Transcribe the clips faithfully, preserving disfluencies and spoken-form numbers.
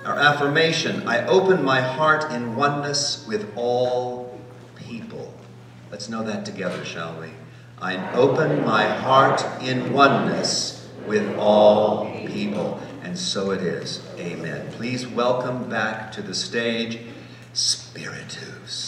Our affirmation, I open my heart in oneness with all people. Let's know that together, shall we? I open my heart in oneness with all people. And so it is. Amen. Please welcome back to the stage, Spiritus.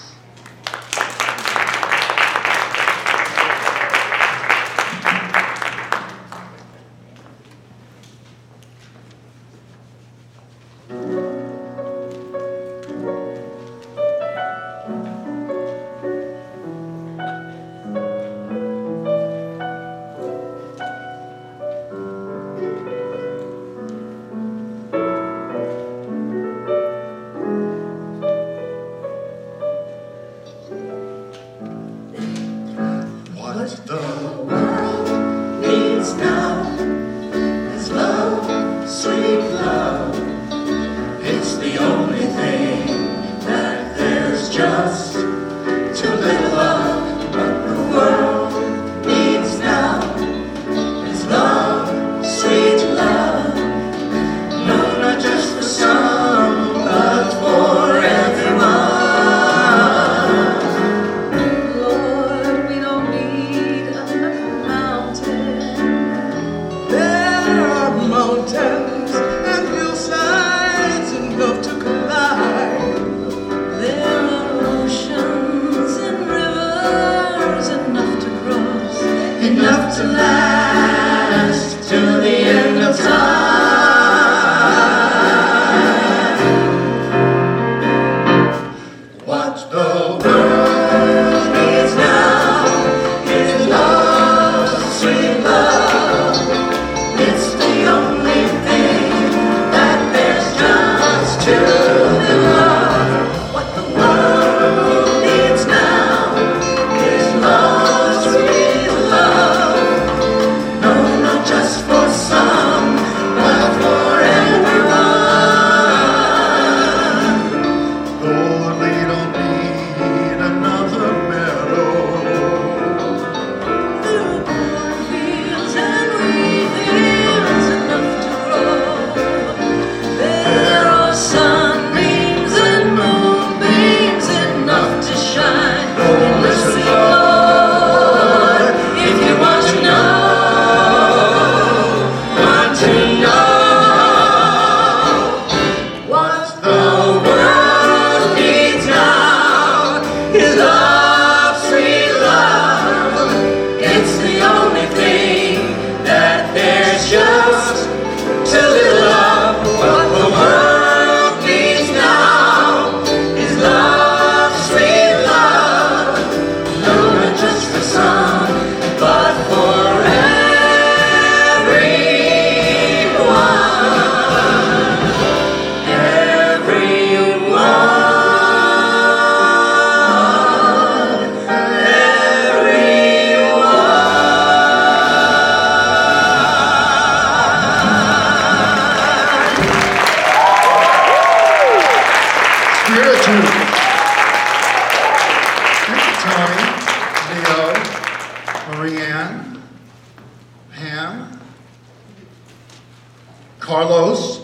Carlos?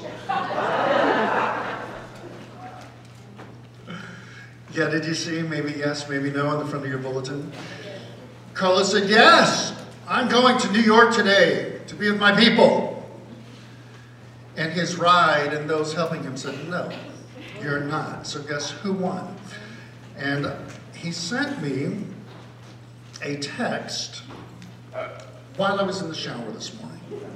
Yeah, did you see? Maybe yes, maybe no on the front of your bulletin. Carlos said, yes, I'm going to New York today to be with my people. And his ride and those helping him said, no, you're not. So guess who won? And he sent me a text while I was in the shower this morning.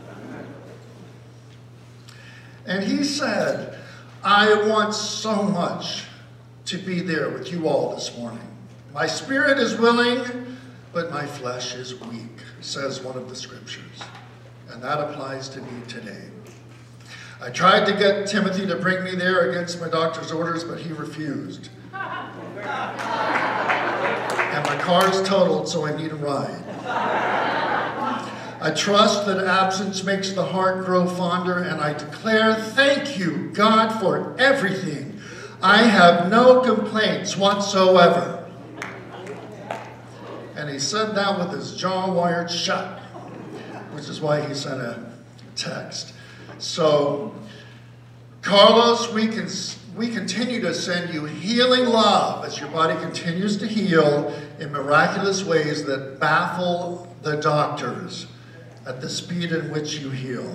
And he said, I want so much to be there with you all this morning. My spirit is willing, but my flesh is weak, says one of the scriptures. And that applies to me today. I tried to get Timothy to bring me there against my doctor's orders, but he refused. And my car's totaled, so I need a ride. I trust that absence makes the heart grow fonder, and I declare thank you, God, for everything. I have no complaints whatsoever. And he said that with his jaw wired shut, which is why he sent a text. So Carlos, we can we continue to send you healing love as your body continues to heal in miraculous ways that baffle the doctors at the speed in which you heal.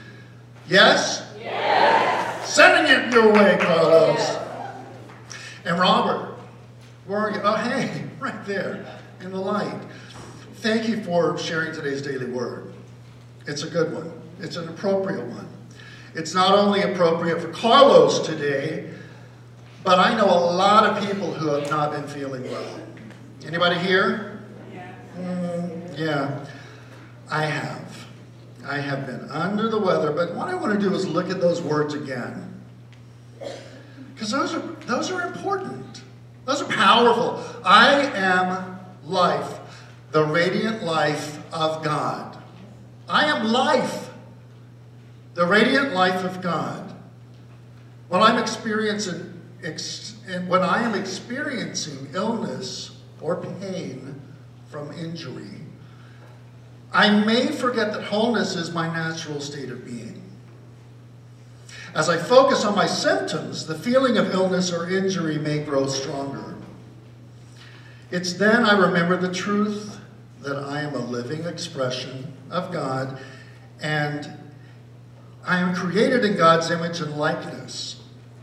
Yes? Yes. Sending it your way, Carlos. Yes. And Robert, where are you? Oh, hey, right there in the light. Thank you for sharing today's daily word. It's a good one. It's an appropriate one. It's not only appropriate for Carlos today, but I know a lot of people who have not been feeling well. Anybody here? Yeah. Mm, yeah, I have. I have been under the weather, but what I want to do is look at those words again. Because those are, those are important. Those are powerful. I am life, the radiant life of God. I am life, the radiant life of God. When I'm experiencing, ex, when I am experiencing illness or pain from injury, I may forget that wholeness is my natural state of being. As I focus on my symptoms, the feeling of illness or injury may grow stronger. It's then I remember the truth that I am a living expression of God, and I am created in God's image and likeness.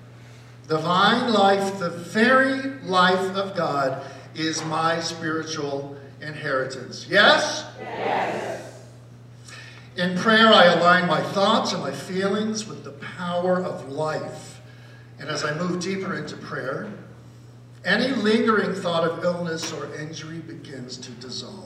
Divine life, the very life of God, is my spiritual inheritance. Yes? Yes. In prayer, I align my thoughts and my feelings with the power of life. And as I move deeper into prayer, any lingering thought of illness or injury begins to dissolve.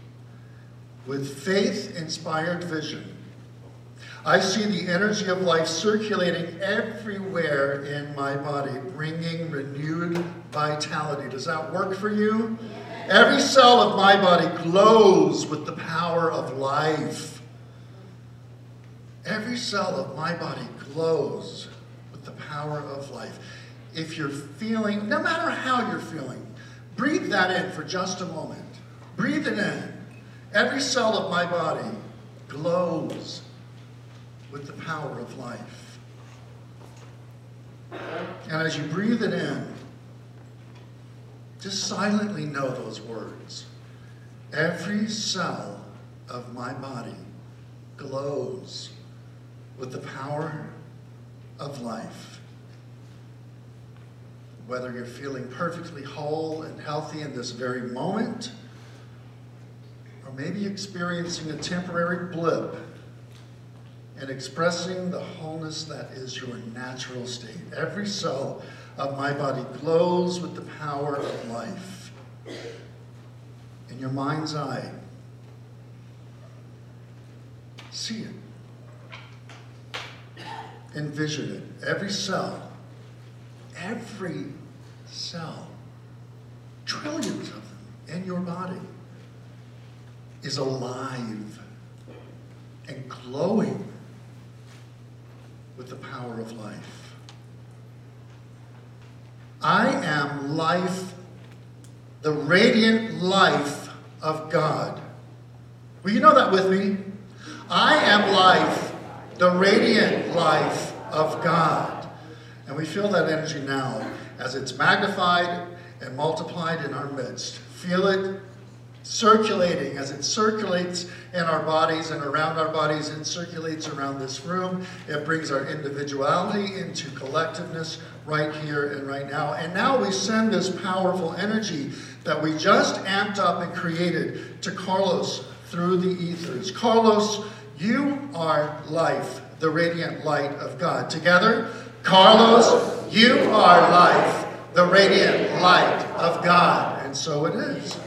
With faith-inspired vision, I see the energy of life circulating everywhere in my body, bringing renewed vitality. Does that work for you? Yes. Every cell of my body glows with the power of life. Every cell of my body glows with the power of life. If you're feeling, no matter how you're feeling, breathe that in for just a moment. Breathe it in. Every cell of my body glows with the power of life. And as you breathe it in, just silently know those words. Every cell of my body glows with the power of life. Whether you're feeling perfectly whole and healthy in this very moment, or maybe experiencing a temporary blip and expressing the wholeness that is your natural state. Every cell of my body glows with the power of life. In your mind's eye, see it. Envision it. Every cell, every cell, trillions of them in your body, is alive and glowing with the power of life. I am life, the radiant life of God. Will you know that with me? I am life, the radiant life of God. And we feel that energy now as it's magnified and multiplied in our midst. Feel it circulating as it circulates in our bodies and around our bodies and circulates around this room. It brings our individuality into collectiveness right here and right now. And now we send this powerful energy that we just amped up and created to Carlos through the ethers. Carlos, you are life, the radiant light of God. Together, Carlos, you are life, the radiant light of God. And so it is.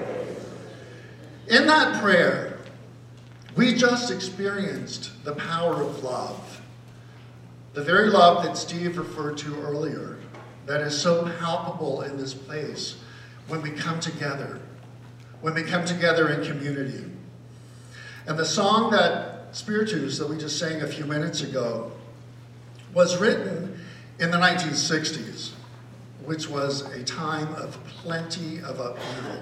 In that prayer, we just experienced the power of love. The very love that Steve referred to earlier, that is so palpable in this place when we come together, when we come together in community. And the song that Spiritus that we just sang a few minutes ago was written in the nineteen sixties, which was a time of plenty of upheaval.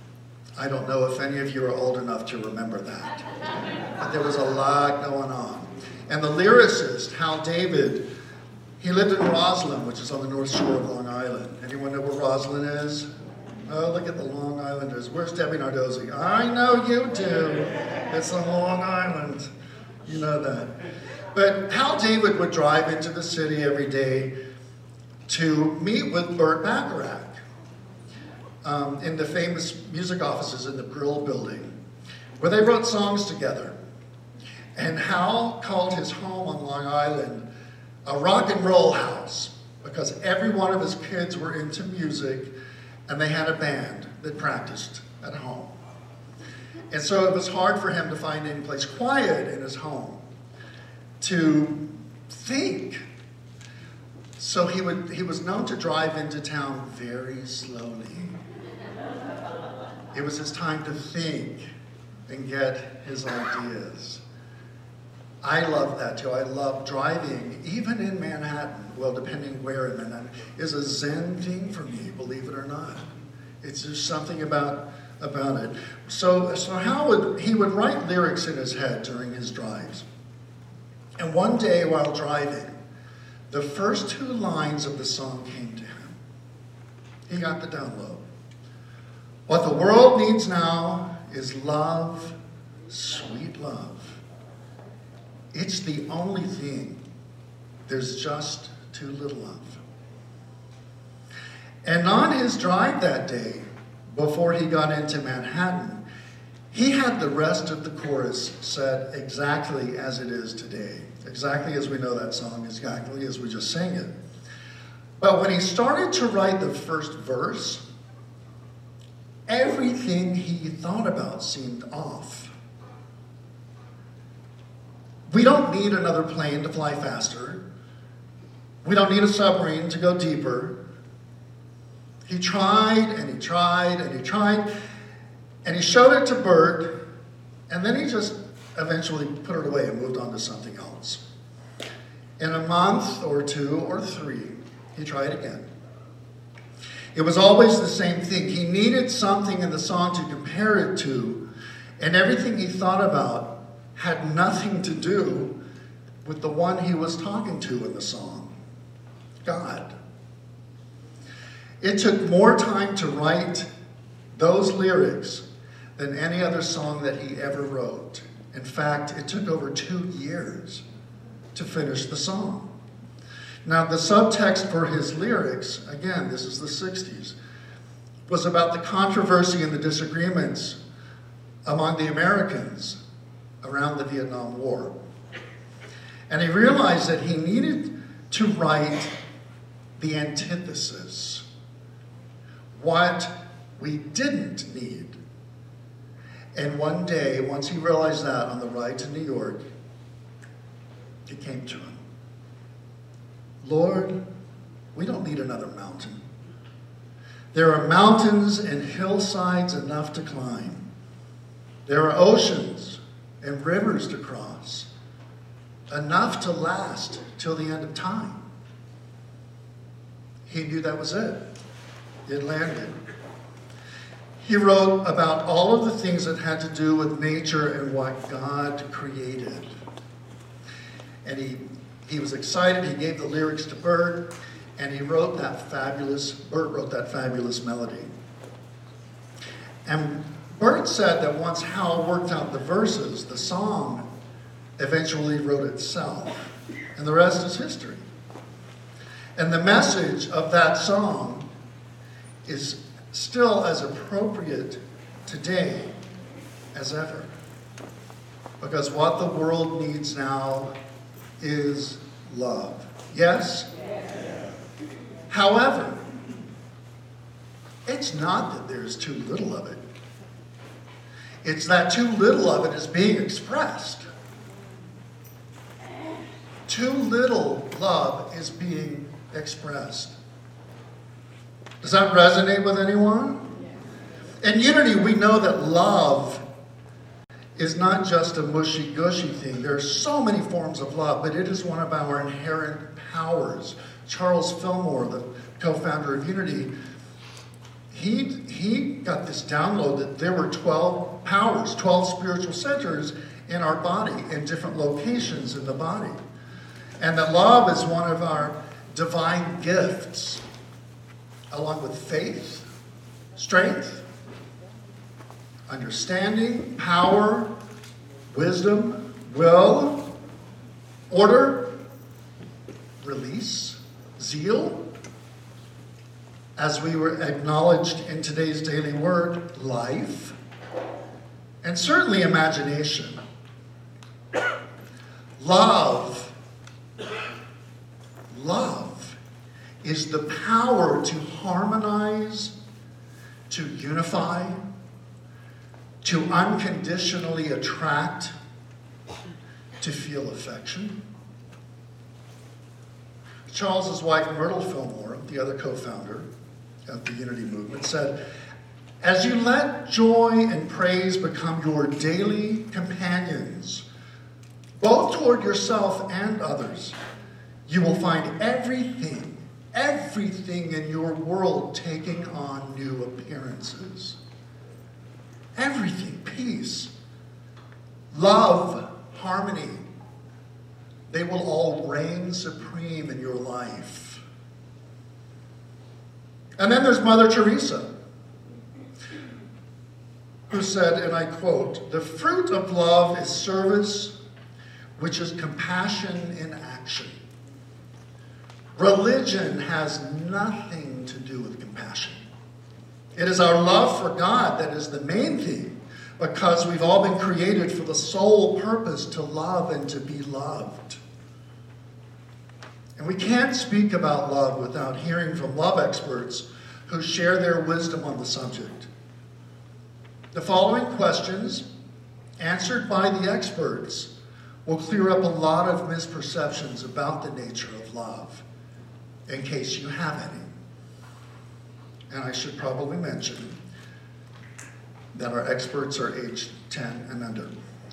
I don't know if any of you are old enough to remember that, but there was a lot going on. And the lyricist, Hal David, he lived in Roslyn, which is on the north shore of Long Island. Anyone know where Roslyn is? Oh, look at the Long Islanders. Where's Debbie Nardozzi? I know you do. It's on Long Island. You know that. But Hal David would drive into the city every day to meet with Burt Bacharach um, in the famous music offices in the Brill Building, where they wrote songs together. And Hal called his home on Long Island a rock and roll house, because every one of his kids were into music, and they had a band that practiced at home. And so it was hard for him to find any place quiet in his home to think. So he would he was known to drive into town very slowly. It was his time to think and get his ideas. I love that too. I love driving, even in Manhattan, well, depending where in Manhattan, is a Zen thing for me, believe it or not. It's just something about about it. So, so how would he would write lyrics in his head during his drives. And one day while driving, the first two lines of the song came to him. He got the download. What the world needs now is love, sweet love. It's the only thing there's just too little of. And on his drive that day, before he got into Manhattan, he had the rest of the chorus said exactly as it is today. Exactly as we know that song, exactly as we just sang it. But when he started to write the first verse, everything he thought about seemed off. We don't need another plane to fly faster. We don't need a submarine to go deeper. He tried and he tried and he tried, and he showed it to Burt, and then he just eventually put it away and moved on to something else. In a month or two or three, he tried again. It was always the same thing. He needed something in the song to compare it to, and everything he thought about had nothing to do with the one he was talking to in the song, God. It took more time to write those lyrics than any other song that he ever wrote. In fact, it took over two years to finish the song. Now, the subtext for his lyrics, again, this is the sixties, was about the controversy and the disagreements among the Americans around the Vietnam War. And he realized that he needed to write the antithesis, what we didn't need. And one day, once he realized that on the ride to New York, it came to him. Lord, we don't need another mountain. There are mountains and hillsides enough to climb. There are oceans and rivers to cross, enough to last till the end of time. He knew that was it. It landed. He wrote about all of the things that had to do with nature and what God created. And he, he was excited. He gave the lyrics to Burt, and he wrote that fabulous, Burt wrote that fabulous melody. And Burt said that once Hal worked out the verses, the song eventually wrote itself. And the rest is history. And the message of that song is still as appropriate today as ever. Because what the world needs now is love. Yes? Yes. However, it's not that there's too little of it. It's that too little of it is being expressed. Too little love is being expressed. Does that resonate with anyone? In Unity, we know that love is not just a mushy-gushy thing. There are so many forms of love, but it is one of our inherent powers. Charles Fillmore, the co-founder of Unity, he, he got this download that there were twelve powers, twelve spiritual centers, in our body, in different locations in the body. And that love is one of our divine gifts, along with faith, strength, understanding, power, wisdom, will, order, release, zeal, as we were acknowledged in today's daily word, life, and certainly imagination. Love, love is the power to harmonize, to unify, to unconditionally attract, to feel affection. Charles's wife, Myrtle Fillmore, the other co-founder of the Unity Movement, said, "As you let joy and praise become your daily companions, both toward yourself and others, you will find everything, everything in your world taking on new appearances. Everything, peace, love, harmony, they will all reign supreme in your life." And then there's Mother Teresa, who said, and I quote, "The fruit of love is service, which is compassion in action. Religion has nothing to do with compassion. It is our love for God that is the main thing, because we've all been created for the sole purpose to love and to be loved. And we can't speak about love without hearing from love experts who share their wisdom on the subject. The following questions, answered by the experts, will clear up a lot of misperceptions about the nature of love, in case you have any. And I should probably mention that our experts are aged ten and under.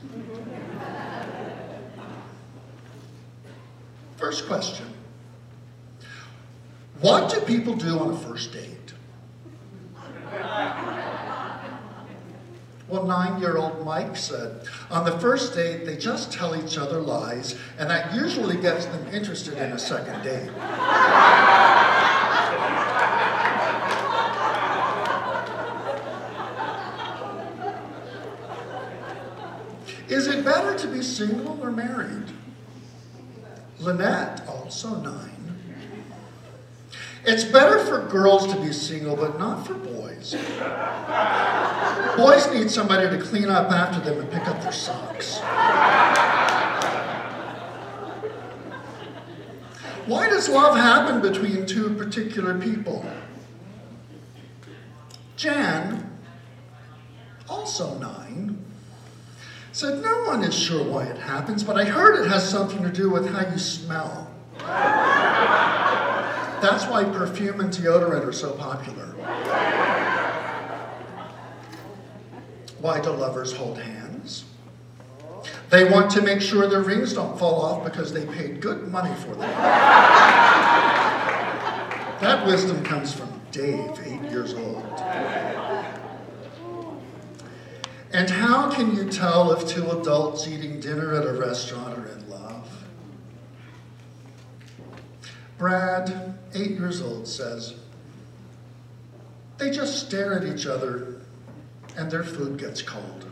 First question. What do people do on a first date? Well, nine-year-old Mike said, on the first date, they just tell each other lies, and that usually gets them interested in a second date. Is it better to be single or married? Lynette, also nine. It's better for girls to be single, but not for boys. Boys need somebody to clean up after them and pick up their socks. Why does love happen between two particular people? Jan, also nine, said no one is sure why it happens, but I heard it has something to do with how you smell. That's why perfume and deodorant are so popular. Why do lovers hold hands? They want to make sure their rings don't fall off because they paid good money for them. That wisdom comes from Dave, eight years old. And how can you tell if two adults eating dinner at a restaurant are in love? Brad, eight years old, says, they just stare at each other and their food gets cold.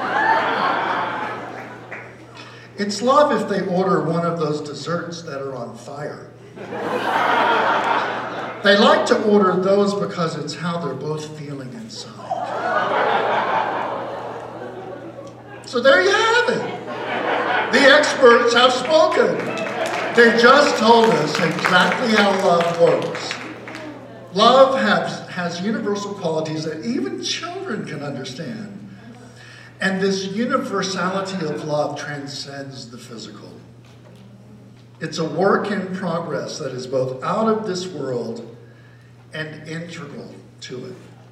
It's love if they order one of those desserts that are on fire. They like to order those because it's how they're both feeling inside. So there you have it. The experts have spoken. They just told us exactly how love works. Love has, has universal qualities that even children can understand. And this universality of love transcends the physical. It's a work in progress that is both out of this world and integral to it.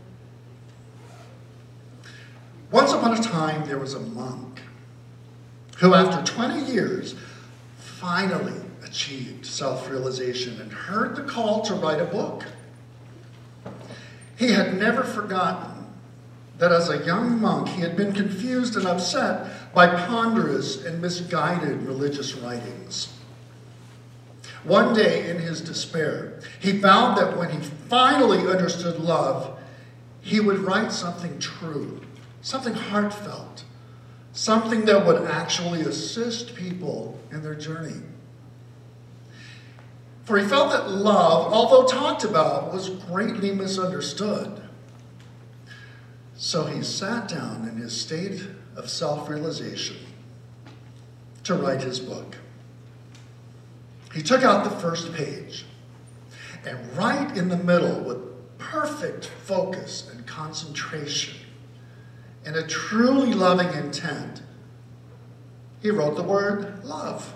Once upon a time, there was a monk who, after twenty years, finally achieved self-realization and heard the call to write a book. He had never forgotten that as a young monk he had been confused and upset by ponderous and misguided religious writings. One day, in his despair, he vowed that when he finally understood love, he would write something true, something heartfelt, something that would actually assist people in their journey. For he felt that love, although talked about, was greatly misunderstood. So he sat down in his state of self-realization to write his book. He took out the first page, and right in the middle, with perfect focus and concentration and a truly loving intent, he wrote the word love.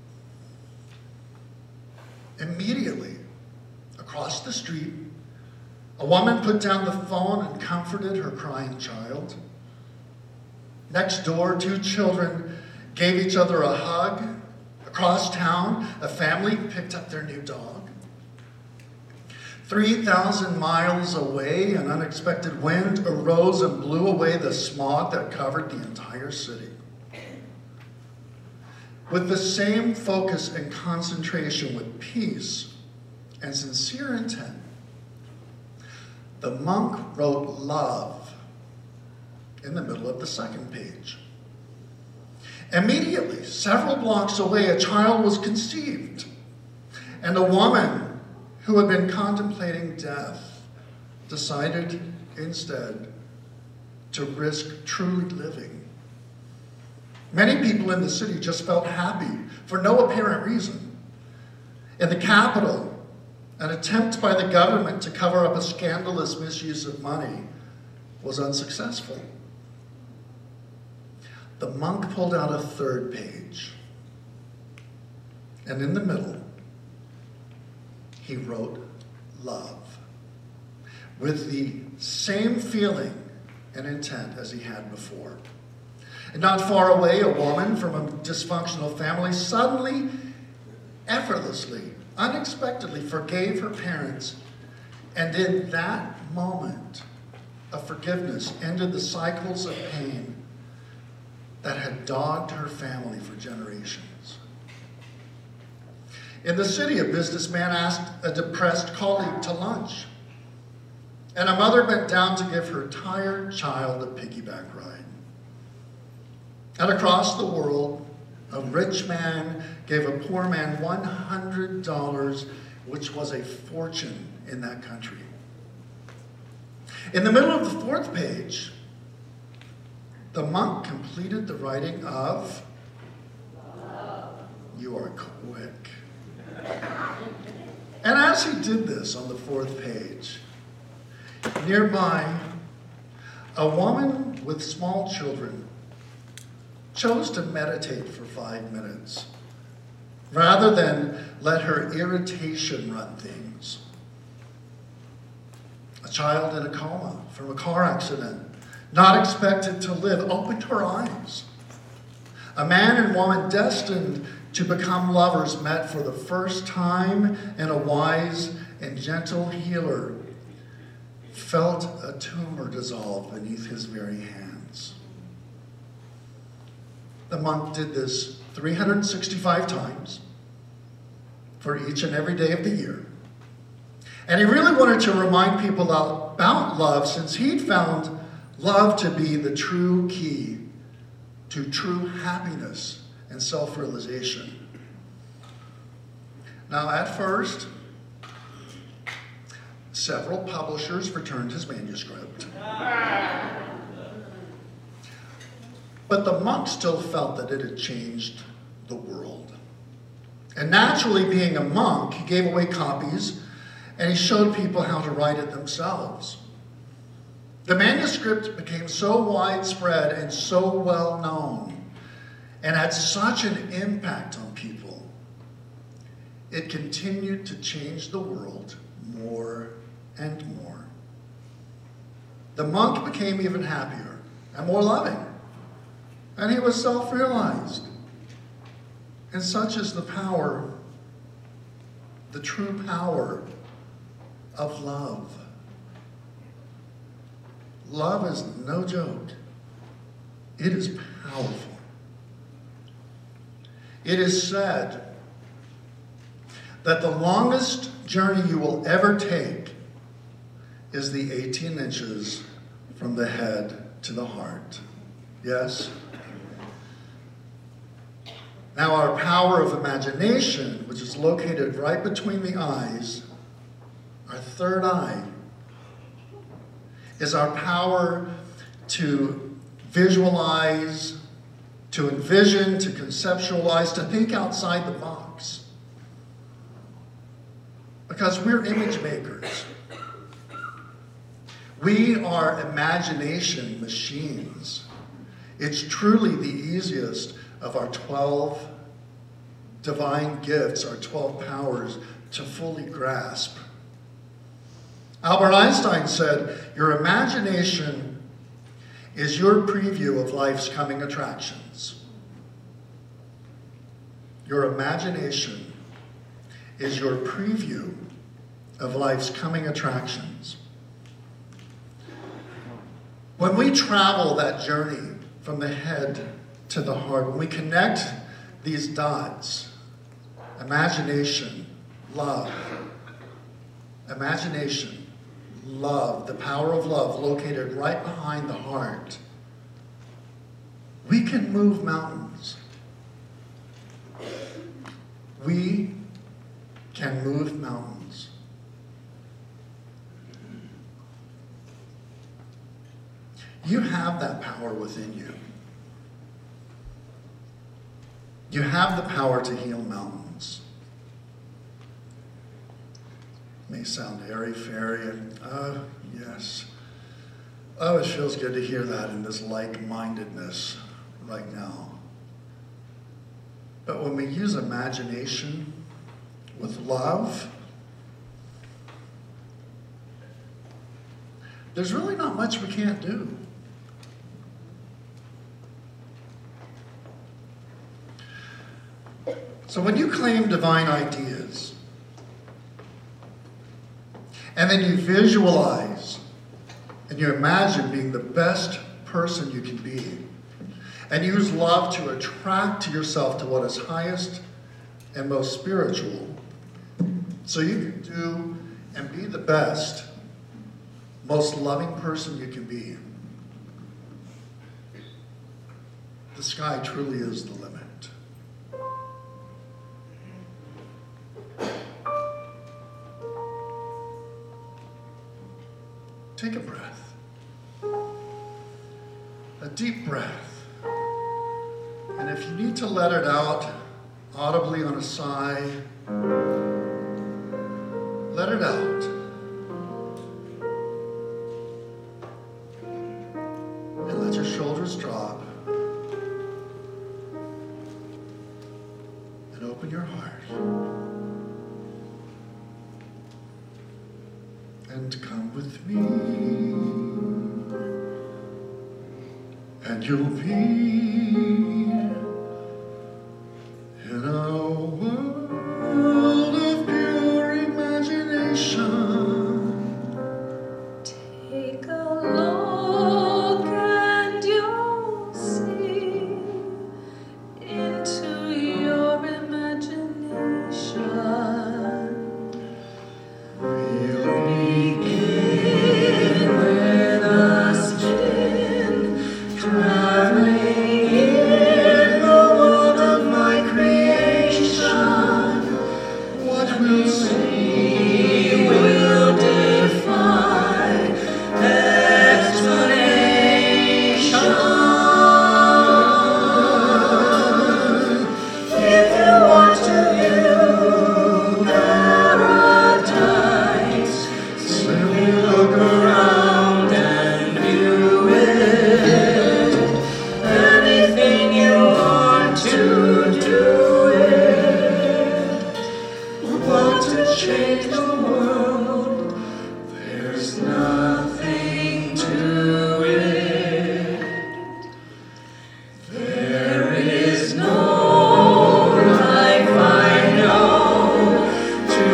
Immediately, across the street, a woman put down the phone and comforted her crying child. Next door, two children gave each other a hug. Across town, a family picked up their new dog. three thousand miles away, an unexpected wind arose and blew away the smog that covered the entire city. With the same focus and concentration, with peace and sincere intent, the monk wrote love in the middle of the second page. Immediately, several blocks away, a child was conceived, and a woman who had been contemplating death decided instead to risk truly living. Many people in the city just felt happy for no apparent reason. In the capital, an attempt by the government to cover up a scandalous misuse of money was unsuccessful. The monk pulled out a third page, and in the middle, he wrote love, with the same feeling and intent as he had before. And not far away, a woman from a dysfunctional family suddenly, effortlessly, unexpectedly forgave her parents, and in that moment of forgiveness ended the cycles of pain that had dogged her family for generations. In the city, a businessman asked a depressed colleague to lunch, and a mother bent down to give her tired child a piggyback ride. And across the world, a rich man gave a poor man one hundred dollars, which was a fortune in that country. In the middle of the fourth page, the monk completed the writing of love. You are quick. And as he did this on the fourth page, nearby, a woman with small children chose to meditate for five minutes rather than let her irritation run things. A child in a coma from a car accident, not expected to live, opened her eyes. A man and woman destined to become lovers met for the first time, and a wise and gentle healer felt a tumor dissolve beneath his very hands. The monk did this three hundred sixty-five times for each and every day of the year. And he really wanted to remind people about love, since he'd found love to be the true key to true happiness and self-realization. Now, at first, several publishers returned his manuscript. But the monk still felt that it had changed the world. And naturally, being a monk, he gave away copies, and he showed people how to write it themselves. The manuscript became so widespread and so well known, and had such an impact on people, it continued to change the world more and more. The monk became even happier and more loving, and he was self-realized. And such is the power, the true power of love. love is no joke. It is powerful. It is said that the longest journey you will ever take is the eighteen inches from the head to the heart. Yes? Now, our power of imagination, which is located right between the eyes, our third eye, is our power to visualize, to envision, to conceptualize, to think outside the box. Because we're image makers. We are imagination machines. It's truly the easiest of our twelve divine gifts, our twelve powers, to fully grasp. Albert Einstein said, your imagination is your preview of life's coming attractions. Your imagination is your preview of life's coming attractions. When we travel that journey from the head to the heart, when we connect these dots, imagination, love, imagination, love, the power of love located right behind the heart, we can move mountains. We can move mountains. You have that power within you. You have the power to heal mountains. It may sound airy-fairy, and uh, yes. Oh, it feels good to hear that in this like-mindedness right now. But when we use imagination with love, there's really not much we can't do. So when you claim divine ideas, and then you visualize and you imagine being the best person you can be, and use love to attract to yourself to what is highest and most spiritual, so you can do and be the best, most loving person you can be, the sky truly is the limit. Take a breath. A deep breath. And if you need to let it out audibly on a sigh, let it out. And let your shoulders drop. And open your heart. And come with me, and you'll be in a world of pure imagination. Take a look and you'll see into your imagination.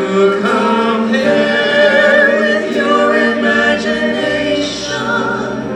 Compare with your imagination.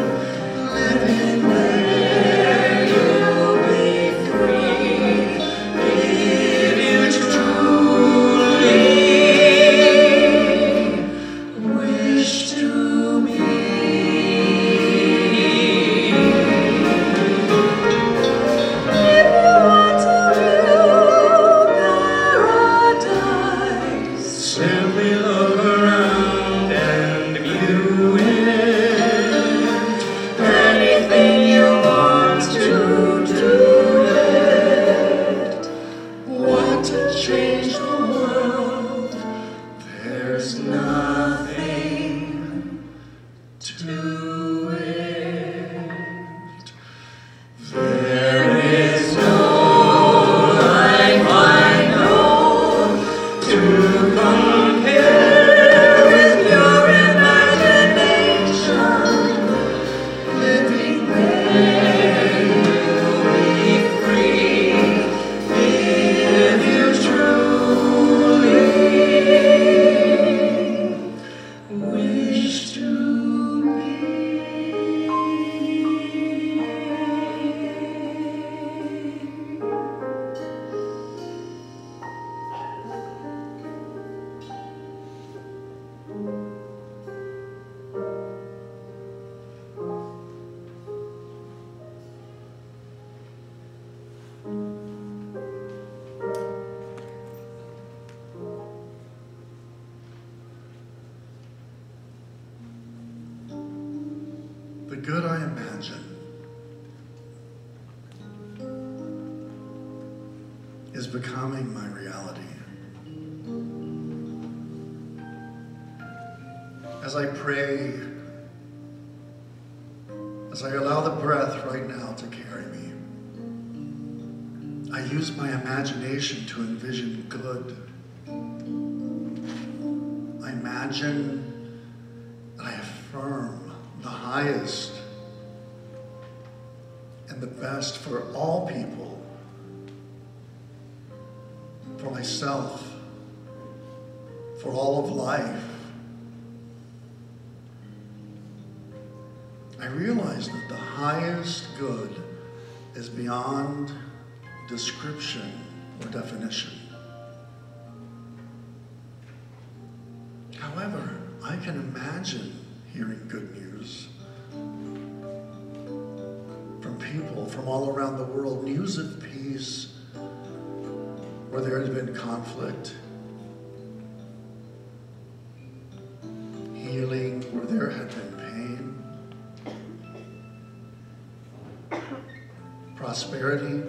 Simply look around and view it. Anything you want to do it. Want to change the world? There's nothing to it. There is no life I know to compare with your imagination. Living there, you'll be free if you truly wish to The good I imagine is becoming my reality. As I pray, as I allow the breath right now to carry me, I use my imagination to envision good. I imagine and I affirm the highest and the best for all people, for myself, for all of life. I realize that the highest good is beyond description or definition. However, I can imagine hearing good news from people from all around the world, news of peace where there has been conflict, healing where there had been pain, prosperity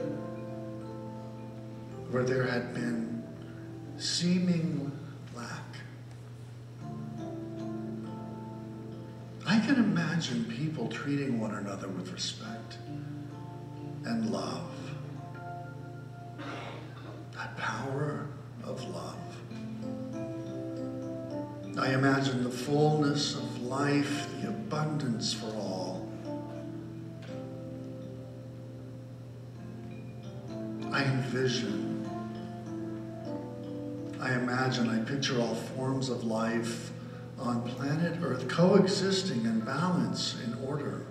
where there had been seeming lack. I can imagine people treating one another with respect and love. That power of love. I imagine the fullness of life, the abundance for all. I envision, I imagine, I picture all forms of life on planet Earth coexisting in balance, in order.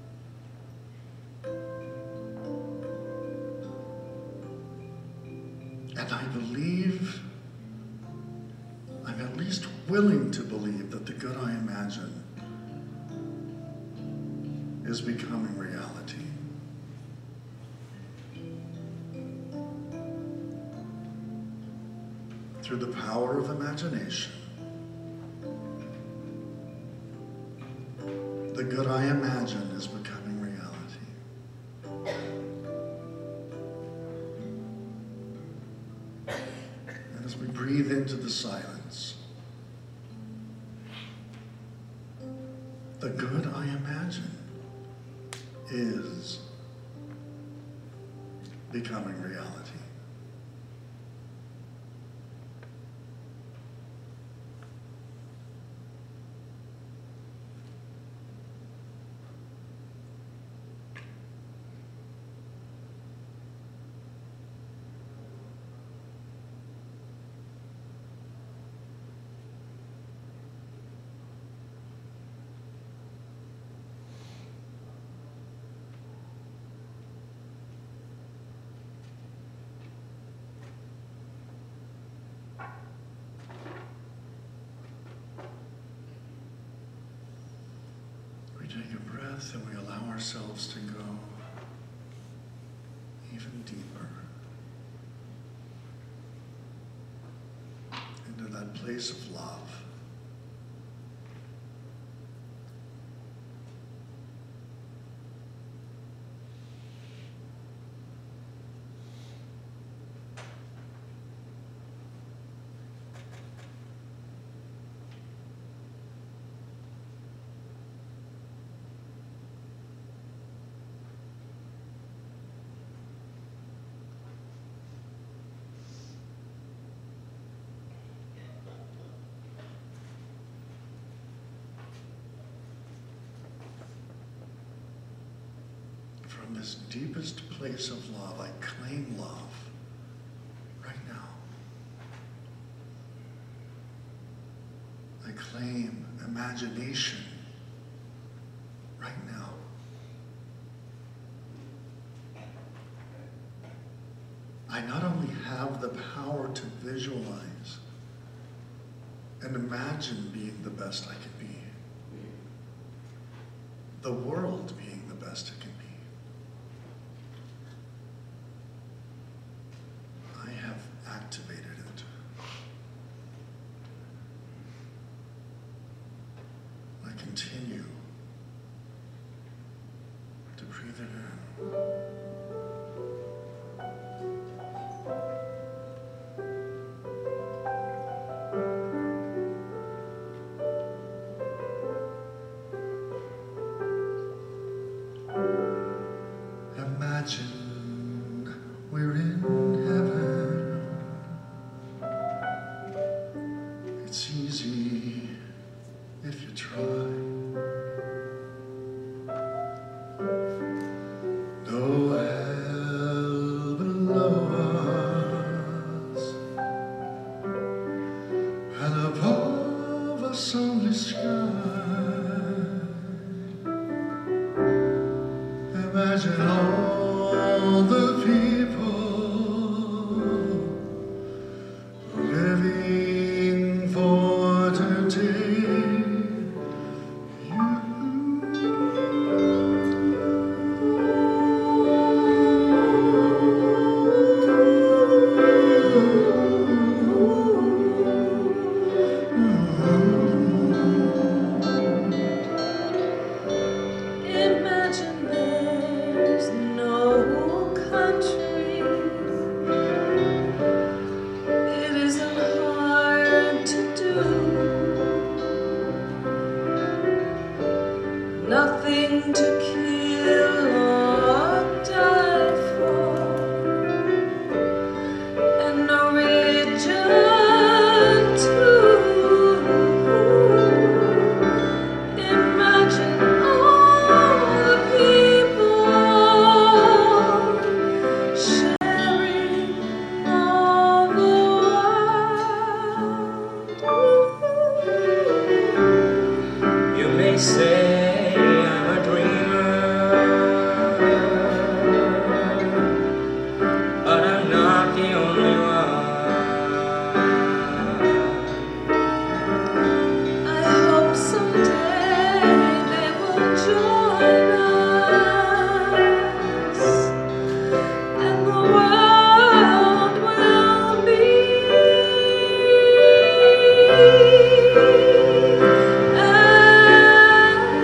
And I believe, I'm at least willing to believe that the good I imagine is becoming reality. Through the power of imagination, the good I imagine is becoming reality. And as we breathe into the silence, the good I imagine is becoming reality. Take a breath and we allow ourselves to go even deeper into that place of love. From this deepest place of love, I claim love right now. I claim imagination right now. I not only have the power to visualize and imagine being the best I can be, the world being the best it can be. I have activated it. I continue to breathe it in. Imagine we're in heaven. It's easy if you try. No hell below us, and above us only sky. Imagine all the people living for today. Imagine there's no country. It isn't hard to do. Nothing to kill or die for, and no religion too. Imagine all the people sharing all the world. You may say I'm a dreamer, but I'm not the only one. I hope someday they will join us, and the world will be as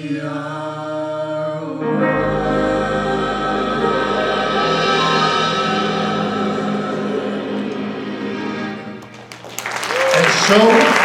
are one. And so